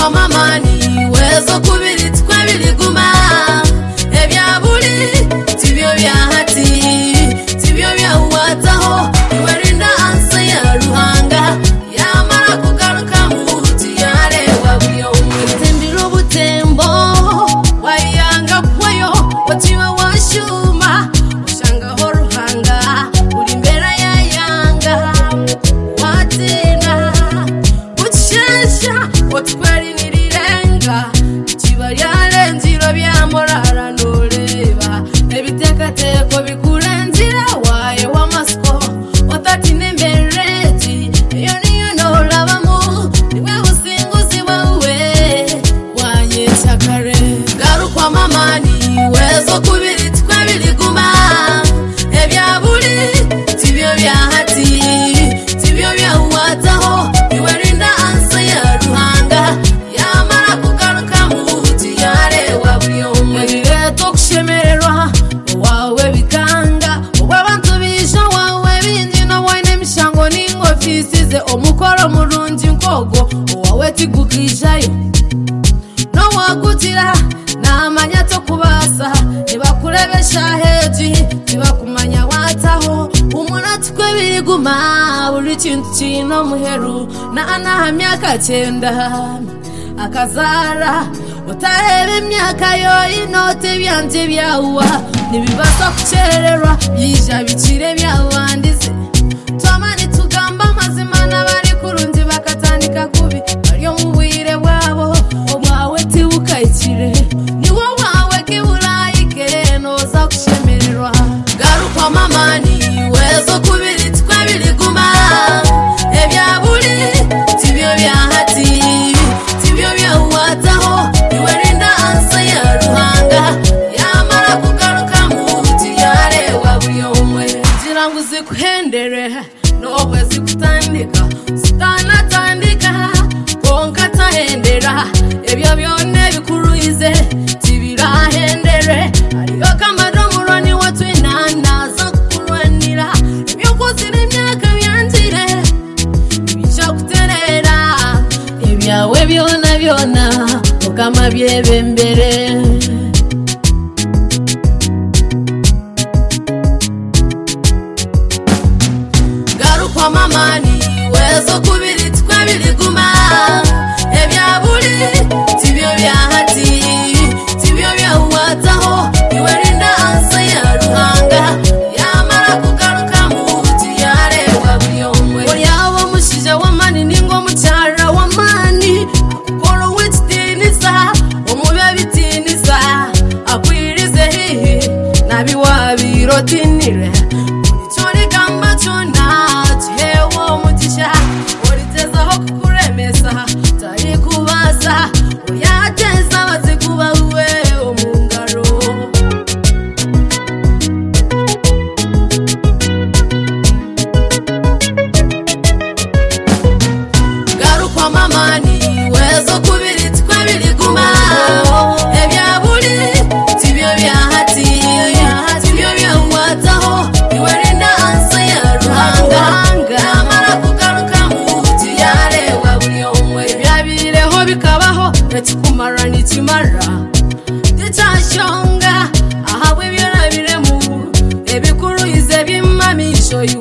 garukwa mamani wezo kubiri twebiri guma ebya buli tibyo bya hati tibyo bya wataho iwerinda ansa ya ruhanga yamara kugaruka muti yarewa byo mwitembiro butembo wayanga kwayo watiwe washuma ushanga ho ruhanga uri mbere ya yanga watina uchesha otwari nirirenga kibaryale nziro byamorara noleba ebitekateko bikulenzira waye wamasko otati nembereji iyo niyo nolabamu niwe businguzi wawe wanyesakare garukwa mamani wezo kubiri twebiri guma ebya buli tibyo bya hati tibyo bya wataho iwerinda ansa ya ruhanga yamara kugaruka muti yarewa buyomwe bireto kushemererwa wawe bikanga abantu bisha wawe bindino wine mishango n'ingofisize omukoro murungi nkogo wawe tigukishayo no wagutira namanya to kubasa nibakurebesha heji nibakumanya wataho umunati kwebiri guma buri kintu kino muheru na anahamya kacenda akazara utahera imyaka yo inote byanje byawa nibibasa kucererwa byija bicire byawandize twamani tugamba amazima n'abari kurungi bakatandika kubi bariyo mu bwire bwabo obwawe tiwukayikire niwo wawe kiburayike noza kushemererwa garukwa mamani wezo kubiri twebiri guma ebya buli tibyo bya hati tibyo bya wataho iwerinda ansa ya ruhanga yamara kugaruka muti yarewa buyomwe ngira ngo zikuhendere nowe zikutandika sitanatandika konka tahendera ebyo byone bikuruize tibirahendere ariyo kamado muroni watu inana zo kurwanira ebyo kuzira imyaka byanjire ibisha kuterera ebyawe byona byona ukama byebembere garukwa mamani wezo kubiri twebiri guma ebya buli tibyo bya hati tibyo bya wataho iwerinda ansa ya ruhanga yamara kugaruka muti yarewa buyomwe olyabo mushija wamani ningo mucyara wamani akukoro witinisa omube bitinisa akwirize hihi nabi wabirotinire ulichori gamba chona chewo mutisha ulitezaho kukuremesa tari kubasa uyateza bazikuba uwe omungaro garukwa mamani wezo kubiri twebiri guma ebya buli tibyo bya hati tibyo bya wataho iwerinda ansa ya ruhanga yamara kugaruka muti yarewa buyomwe byabireho bikabaho nakikumara nikimara gicyashonga ahawe byarabiremu ebikuruize bimamisho